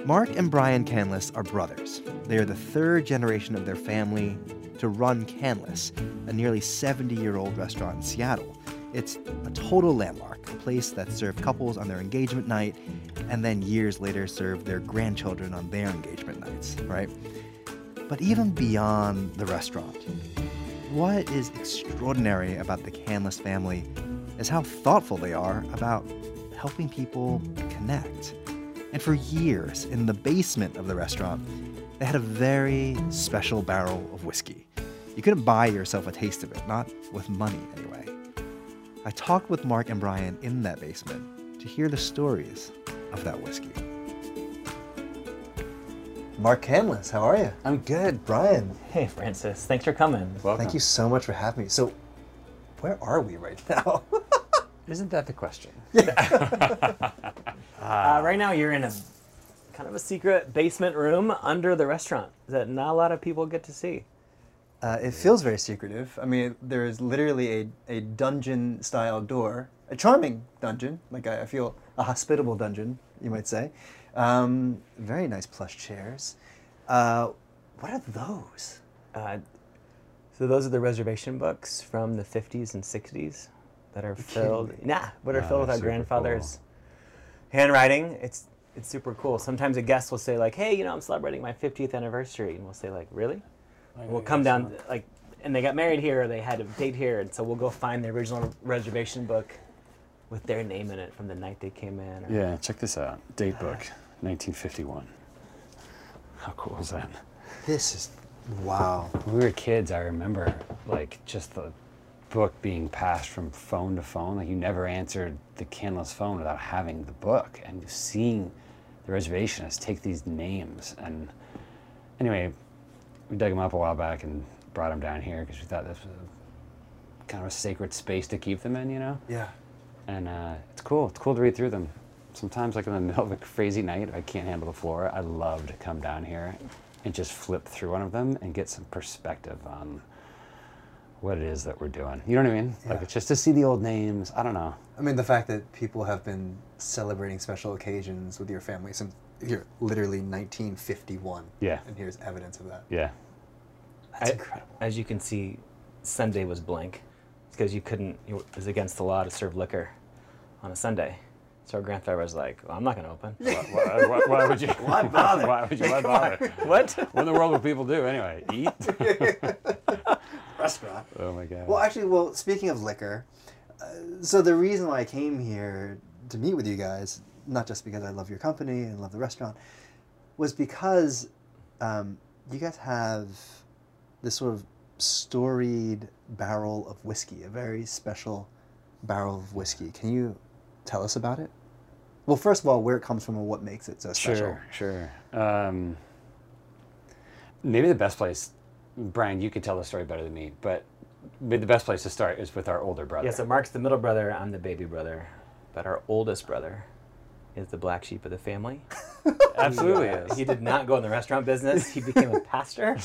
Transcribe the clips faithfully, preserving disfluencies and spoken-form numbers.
Mark and Brian Canlis are brothers. They are the third generation of their family to run Canlis, a nearly seventy-year-old restaurant in Seattle. It's a total landmark, a place that served couples on their engagement night and then years later served their grandchildren on their engagement nights, right? But even beyond the restaurant, what is extraordinary about the Canlis family is how thoughtful they are about helping people connect. And for years, in the basement of the restaurant, they had a very special barrel of whiskey. You couldn't buy yourself a taste of it, not with money anyway. I talked with Mark and Brian in that basement to hear the stories of that whiskey. Mark Canlis, how are you? I'm good. Brian. Hey, Francis. Thanks for coming. Welcome. Thank you so much for having me. So, where are we right now? Isn't that the question? Uh, right now, you're in a kind of a secret basement room under the restaurant that not a lot of people get to see. Uh, it feels very secretive. I mean, there is literally a, a dungeon-style door, a charming dungeon, like I, I feel a hospitable dungeon, you might say. Um, very nice plush chairs. Uh, what are those? Uh, so those are the reservation books from the fifties and sixties that are filled. Nah, but are Oh, filled with our super grandfather's handwriting. It's it's super cool. Sometimes a guest will say like, "Hey, you know, I'm celebrating my fiftieth anniversary," and we'll say like, "Really?" And we'll come down like, and they got married here, or they had a date here, and so we'll go find the original reservation book with their name in it from the night they came in. Or, Yeah, check this out. Date book, nineteen fifty-one. How cool is that? This is, wow. When we were kids, I remember like just the book being passed from phone to phone. Like you never answered the Canlis phone without having the book and seeing the reservationists take these names. And anyway, we dug them up a while back and brought them down here because we thought this was a, kind of a sacred space to keep them in, you know? Yeah. And uh, it's cool. It's cool to read through them. Sometimes, like in the middle of a crazy night, I can't handle the floor. I love to come down here and just flip through one of them and get some perspective on what it is that we're doing. You know what I mean? Yeah. Like it's just to see the old names. I don't know. I mean, the fact that people have been celebrating special occasions with your family since here, literally nineteen fifty-one. Yeah. And here's evidence of that. Yeah. That's I- incredible. As you can see, Sunday was blank. It's because you couldn't, it was against the law to serve liquor on a Sunday. So our grandfather was like, well, I'm not going to open. why, why, why, why would you? Why bother? Why would you? Why bother? What? What in the world would people do anyway? Eat? Restaurant. Oh my God. Well, actually, well, speaking of liquor, uh, so the reason why I came here to meet with you guys, not just because I love your company and love the restaurant, was because um, you guys have this sort of storied barrel of whiskey, a very special barrel of whiskey. Can you tell us about it? Well, first of all, where it comes from and what makes it so special. Sure, sure. Um, maybe the best place, Brian, you could tell the story better than me, but maybe the best place to start is with our older brother. Yeah, so Mark's the middle brother, I'm the baby brother. But our oldest brother is the black sheep of the family. Absolutely he, uh, is. He did not go in the restaurant business. He became a pastor.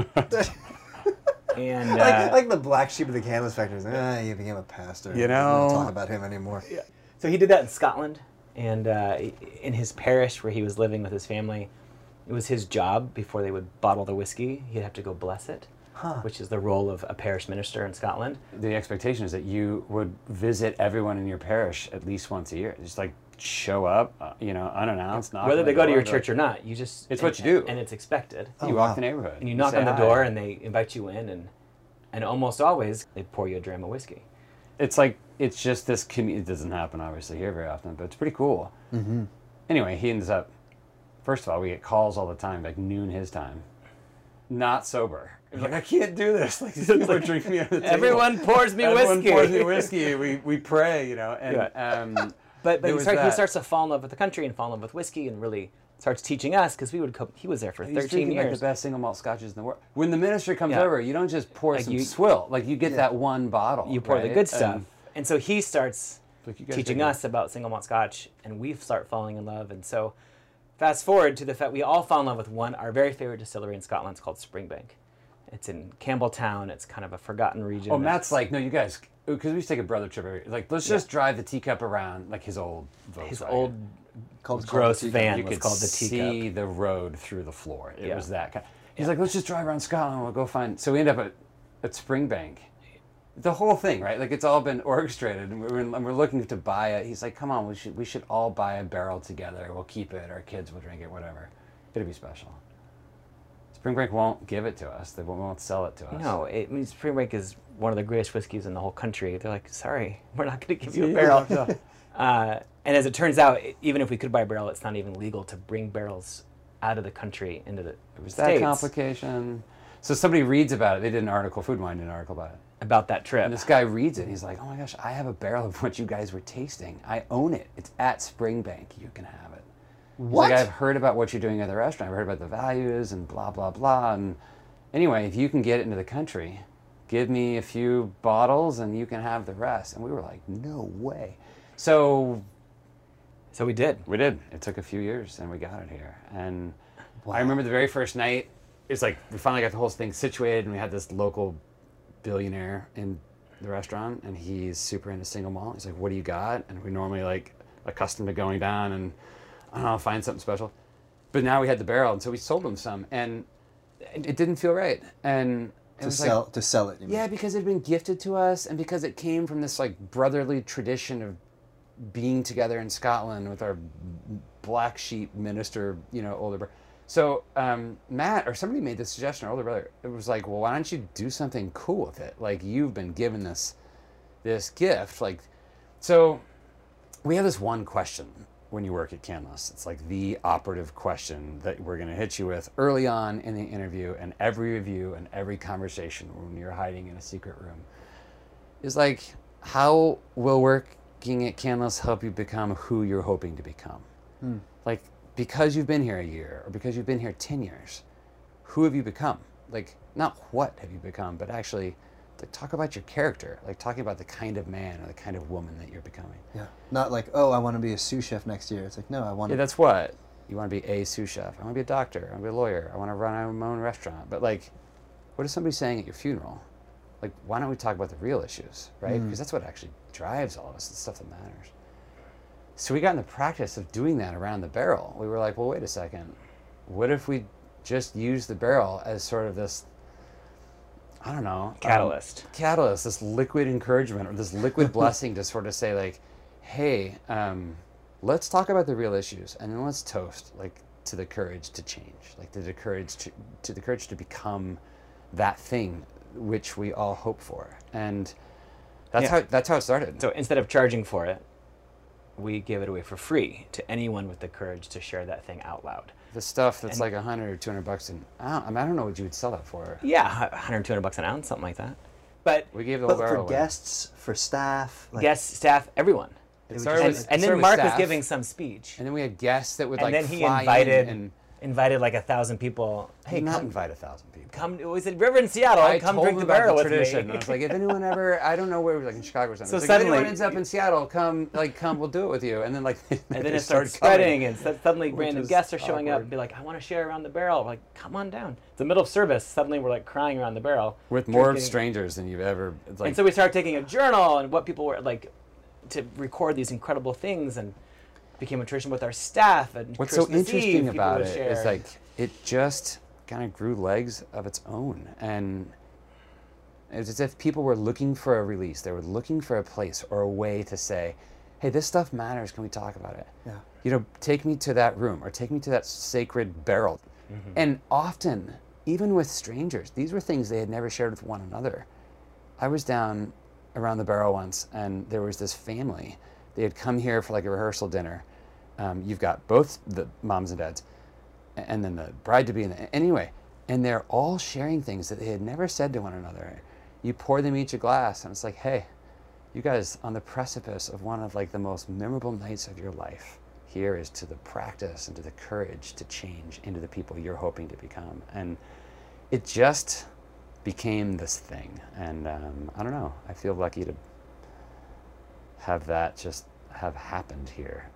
And uh, like, like the black sheep of the Canlis factory. Ah, he became a pastor. You We don't know. talk about him anymore. Yeah. So he did that in Scotland, and uh, in his parish where he was living with his family, it was his job before they would bottle the whiskey. He'd have to go bless it, Huh. which is the role of a parish minister in Scotland. The expectation is that you would visit everyone in your parish at least once a year. Just like show up, uh, you know, unannounced. knock Whether on they the go to door, your go- church or not, you just It's and, what you do. and it's expected. Oh, You wow. walk the neighborhood. And you knock say on the hi. door, and they invite you in, and and almost always they pour you a dram of whiskey. It's like it's just this community. It doesn't happen obviously here very often, but it's pretty cool. Mm-hmm. Anyway, he ends up. First of all, we get calls all the time, like noon his time, not sober. He's like, I can't do this. Like these people are drinking me at the table. Everyone pours me Everyone whiskey. pours me whiskey. We we pray, you know, and Yeah. um, But, but there he, was start, he that. starts to fall in love with the country and fall in love with whiskey, and really starts teaching us because we would co- he was there for He's thirteen drinking like years. the best single malt scotches in the world. When the minister comes Yeah. over, you don't just pour Like some you- swill. Like you get Yeah. that one bottle. You pour the right? good stuff, And, and so he starts like, you guys teaching drink it. us about single malt scotch, and we start falling in love. And so, fast forward to the fact we all fall in love with one, our very favorite distillery in Scotland. It's called Springbank. It's in Campbelltown. It's kind of a forgotten region. Oh, It's- Matt's like, no, you guys, because we used to take a brother trip. Every, like, let's just drive the teacup around, like his old Volkswagen. his old Called gross called the van. You was could called the see teacup. the road through the floor. It Yeah. was that kind. He's like, let's just drive around Scotland. We'll go find. So we end up at, at Springbank. The whole thing, right? Like it's all been orchestrated, and we're, and we're looking to buy it. He's like, come on, we should we should all buy a barrel together. We'll keep it. Our kids will drink it. Whatever. It'll be special. Springbank won't give it to us. They won't, won't sell it to us. No, it, I mean, Springbank is one of the greatest whiskeys in the whole country. They're like, sorry, we're not going to give you a barrel. uh, and as it turns out, even if we could buy a barrel, it's not even legal to bring barrels out of the country into the It was States. that complication. So somebody reads about it. They did an article, Food Wine did an article about it. About that trip. And this guy reads it. And he's like, oh my gosh, I have a barrel of what you guys were tasting. I own it. It's at Springbank. You can have it. He's What? like, I've heard about what you're doing at the restaurant. I've heard about the values and blah, blah, blah. And anyway, if you can get it into the country, give me a few bottles and you can have the rest. And we were like, no way. So So we did. we did. It took a few years and we got it here. And I remember the very first night, it's like we finally got the whole thing situated and we had this local billionaire in the restaurant and he's super into single malt. He's like, what do you got? And we normally like accustomed to going down and I don't know, find something special. But now we had the barrel and so we sold him some and it didn't feel right. And it To was sell like, to sell it. You mean? yeah, because it had been gifted to us and because it came from this like brotherly tradition of being together in Scotland with our black sheep minister, you know, older brother. So um, Matt or somebody made the suggestion, our older brother, it was like, well, why don't you do something cool with it? Like you've been given this, this gift. Like, so we have this one question when you work at Canlis. It's like the operative question that we're going to hit you with early on in the interview and every review and every conversation when you're hiding in a secret room is like, how will working at Canlis help you become who you're hoping to become? Hmm. Like, because you've been here a year or because you've been here ten years, who have you become? Like, not what have you become, but actually like, talk about your character, like talking about the kind of man or the kind of woman that you're becoming. Yeah. Not like, oh, I want to be a sous chef next year. It's like, no, I want Yeah, to. that's what. You want to be a sous chef. I want to be a doctor. I want to be a lawyer. I want to run my own restaurant. But like, what is somebody saying at your funeral? Like, why don't we talk about the real issues, right? Mm. Because that's what actually drives all of us, the stuff that matters. So we got in the practice of doing that around the barrel. We were like, well, wait a second. What if we just use the barrel as sort of this, I don't know. um, Catalyst. catalyst, this liquid encouragement or this liquid blessing to sort of say like, hey, um, let's talk about the real issues and then let's toast like to the courage to change, like to the courage to, to the courage to become that thing which we all hope for. And that's Yeah. how that's how it started. So instead of charging for it, we give it away for free to anyone with the courage to share that thing out loud. The stuff that's And- like a hundred or two hundred bucks, and I don't, I mean, I don't know what you would sell that for. Yeah, one hundred, two hundred bucks an ounce, something like that. But We gave the whole But barrel for away. guests, for staff, like, guests, staff, everyone. It was started And, with- it and started then with Mark was staff, giving some speech. and then we had guests that would And like then he fly invited in and invited like a thousand people. Hey, hey, not come, invite a thousand people. come. It was at River in Seattle. I come told drink them the about barrel the with tradition. me. And I was like, if anyone ever, I don't know where, like in Chicago or something. So It's like, if anyone suddenly- ends up in Seattle, come, like, come, we'll do it with you. And then, like, and then they it starts started coming. spreading, and so suddenly which random was guests are showing up awkward. and be like, I want to share around the barrel. I'm like, come on down. It's the middle of service. Suddenly we're like crying around the barrel. With more drinking. strangers than you've ever, it's like, And so we started taking a journal and what people were like to record these incredible things, and became a tradition with our staff. And what's so Christmas Eve, interesting people about would it share. is, like, it just kind of grew legs of its own. And it's as if people were looking for a release. They were looking for a place or a way to say, hey, this stuff matters. Can we talk about it? yeah. You know, take me to that room or take me to that sacred barrel. Mm-hmm. And often, even with strangers, these were things they had never shared with one another. I was down around the barrel once, and there was this family. They had come here for like a rehearsal dinner. Um, you've got both the moms and dads, a- and then the bride to be. Anyway, and they're all sharing things that they had never said to one another. You pour them each a glass, and it's like, hey, you guys on the precipice of one of like the most memorable nights of your life. Here is to the practice and to the courage to change into the people you're hoping to become. And it just became this thing. And um, I don't know, I feel lucky to have that just have happened here.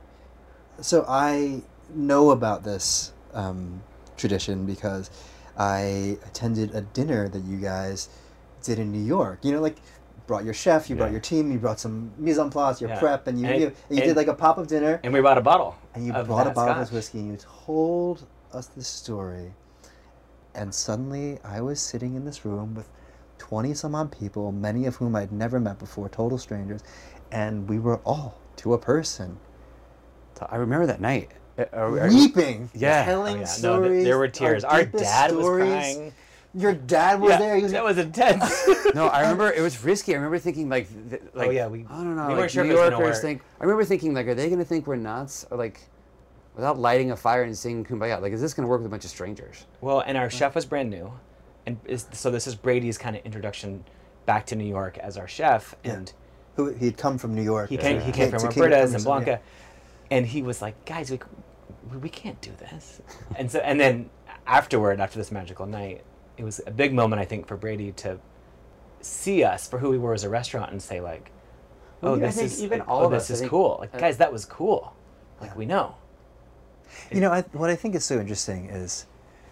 So I know about this um, tradition because I attended a dinner that you guys did in New York. You know, like brought your chef, you brought Yeah. your team, you brought some mise en place, your Yeah. prep, and you And- you, and you and- did like a pop up dinner, And we bought a bottle. and you of brought a that bottle of this scotch. whiskey, and you told us this story, and suddenly I was sitting in this room with twenty some odd people, many of whom I'd never met before, total strangers, and we were all, to a person, So I remember that night. Uh, are- are- weeping, Yeah. telling Oh, yeah. No, stories. th- there were tears. Our, deepest dad stories. was crying. Your dad was Yeah, there. He was that was intense. No, I remember it was risky. I remember thinking like, th- like yeah, we- I don't know. we like weren't sure New if it was gonna Yorkers work. think. I remember thinking like, are they going to think we're nuts? Or like, without lighting a fire and singing "Kumbaya," like, is this going to work with a bunch of strangers? Well, and our chef was brand new, and is, so this is Brady's kind of introduction back to New York as our chef, Yeah. and Who he'd come from New York. he came Yeah. he came to from King of Roberta's Promos, and yeah. Blanca, and he was like, guys, we, we we can't do this, and so and then afterward, after this magical night, it was a big moment I think for Brady to see us for who we were as a restaurant and say like, Well, oh, I this think is even like, all oh, of this us, I is think- cool, like uh, guys, that was cool, like Yeah. we know. You know, I, what I think is so interesting is,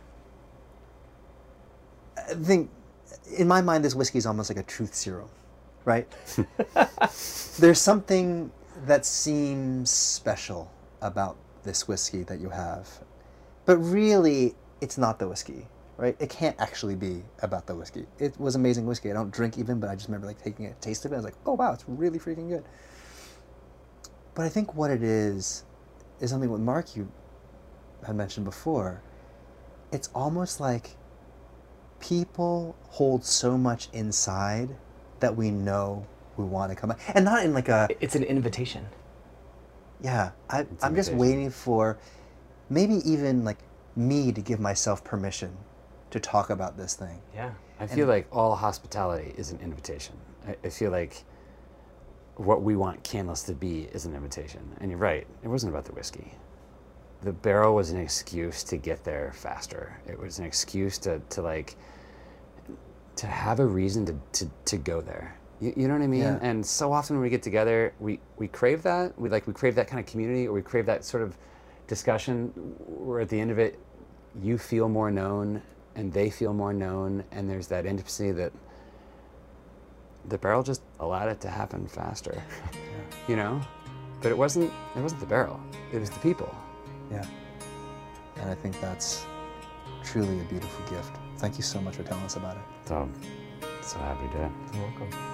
I think, in my mind, this whiskey is almost like a truth serum, right? There's something that seems special about this whiskey that you have, but really, it's not the whiskey, right? It can't actually be about the whiskey. It was amazing whiskey. I don't drink even, but I just remember like taking a taste of it. I was like, oh wow, it's really freaking good. But I think what it is is something what Mark you had mentioned before. It's almost like people hold so much inside that we know we want to come out, and not in like a It's an invitation. yeah. I, It's I'm just invitation. waiting for maybe even like me to give myself permission to talk about this thing. Yeah. I feel And- like all hospitality is an invitation. I, I feel like what we want Canlis to be is an invitation. And you're right, it wasn't about the whiskey. The barrel was an excuse to get there faster. It was an excuse to, to like, to have a reason to, to, to go there. You, you know what I mean? Yeah. And so often when we get together, we, we crave that. We like, we crave that kind of community, or we crave that sort of discussion where at the end of it, you feel more known and they feel more known, and there's that intimacy that the barrel just allowed it to happen faster. You know? But it wasn't it wasn't the barrel. It was the people. Yeah. And I think that's truly a beautiful gift. Thank you so much for telling us about it. So so happy to do it. You're welcome.